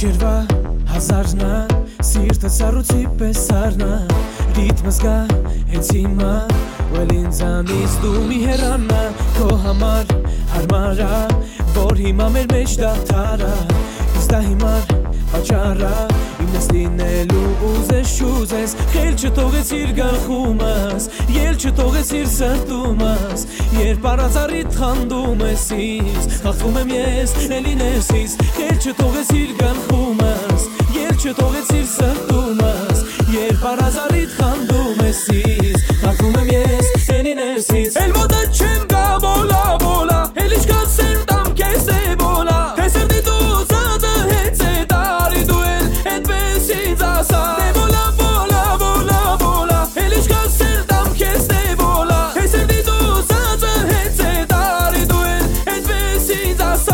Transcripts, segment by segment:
Գիշերվա հազարնա սիրտը սառույցի պես սառնա Ռիթմս գա հենց հիմա ու էլ ինձանից դու մի հեռանա Քո համար հարմար ա որ հիմա մեր մեջ դադար ա Ինձ դա հիմար պատճառ ա Իմնես լինելու ուզես չուզես Խել չթողեցիր գլխումս Ել չթողեցիր սրտումս Երբ առածառիդ խանդում ես ինձ Խախտվում եմ ես էլի ներսից Խել չթողեցիր գլխումս Ել չթողեցիր սրտումս Երբ առածառիդ խանդում ես ինձ Խախտվում եմ ես էլի ներսից Էլ մոտը չեմ գա բոլա բոլա Էլ իչքա սերտամ կես է բոլա Թե սրտի դու զածը հեց է տարի դու էլ հետպես ինձ ասա Դե բոլա բոլա բոլա բոլա Էլ իչքա սերտամ կես է բոլա Թե սրտի դու զածը հեց է տարի դու էլ հետպես ինձ ասա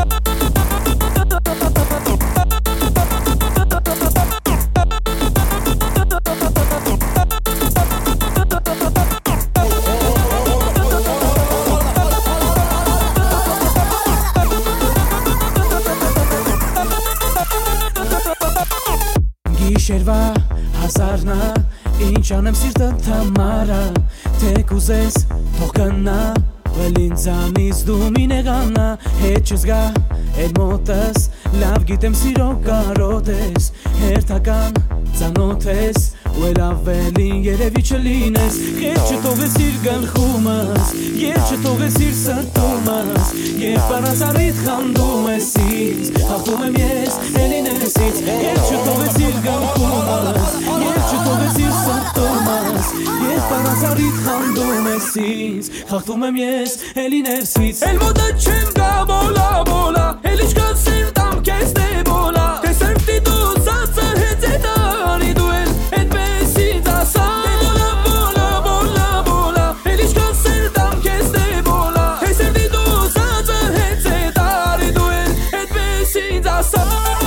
Գիշերվա հազարնա Ինչ անեմ սիրտը թամարա Թե կուզես թող գնա Էլ ինձանից դու մի նեղանա Հետ չզգա էլ մոտս Լավ գիտեմ սիրո կարոտ ես Հերթական ծանոթ ես Ու էլ ավելին երևի չլինես Հետ չթողեցիր գլխումս Երբ չթողեցիր սրտումս Երբ առածառիդ խանդում ես ինձ Խախտում եմ ես էլի ներսից Երբ չթողեցիր գլխումս Երբ չթողեցիր սրտումս Երբ առածառիդ խանդում ես ինձ Խախտում եմ ես էլի ներսից Էլ մոտը չեմ գա բոլա բոլա Էլ իչքա սերտամ կես դե բոլա Թե սրտի դու զածը հեց է տարի դու էլ հետպես ինձ ասա Դե բոլա բոլա բոլա բոլա Էլ իչքա սերտամ կես դե բոլա Թե սրտի դու զածը հեց է տարի դու էլ հետպես ինձ ասա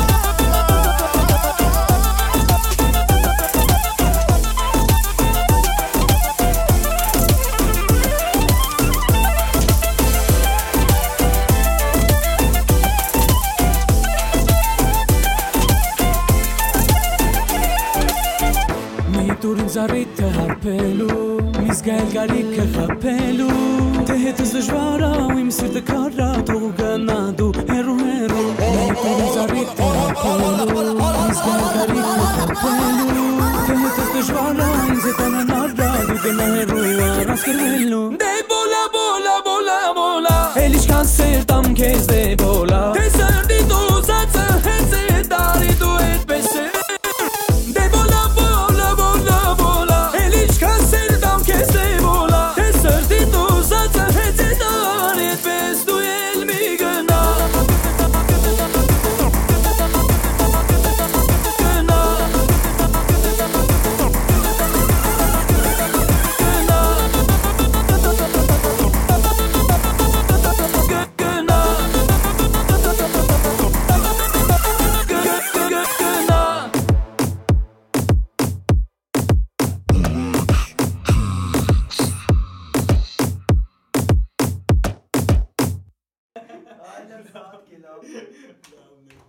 Դուր ինձ առիթ է հարպելու Մի զգայել գալիք է խապելու Թե հետս դժվար ա ու իմ սիրտը քարա Թող գնա դու հեռու հեռու Դուր ինձ առիթ է հարպելու Մի զգայել գալիք է խապելու Թե հետս դժվար ա ինձ հետ անանարա Դու գնա հեռու առանց կրվելու Դե բոլա բոլա բոլա բոլա Էլ իչքան սերտամ քեզ դե բոլա Թե սրտի դու զածը հենց է տարի դու հետպես է